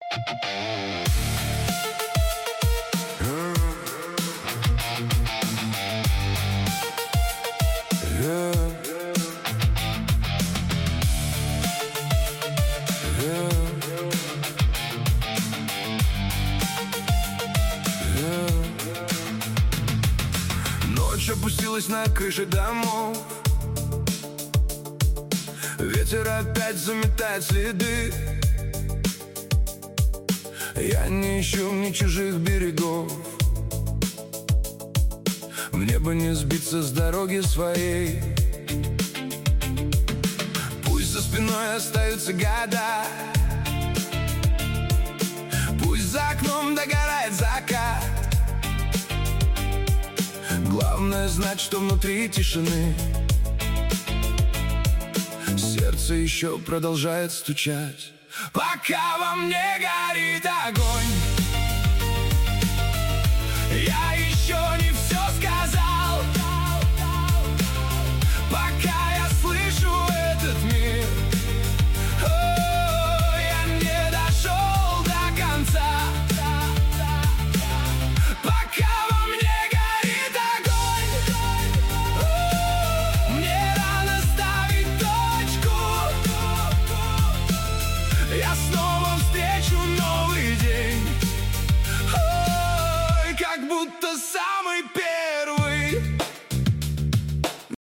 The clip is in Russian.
Ночь опустилась на крыши домов, ветер опять заметает следы. Я не ищу ни чужих берегов, мне бы не сбиться с дороги своей. Пусть за спиной остаются года, пусть за окном догорает закат. Главное знать, что внутри тишины сердце еще продолжает стучать. Пока во мне горит огонь, я еще не все сказал. Пока я слышу этот мир, я не дошел до конца. Пока во мне горит огонь, мне рано ставить точку. Я снова встречу новый день, как будто самый первый.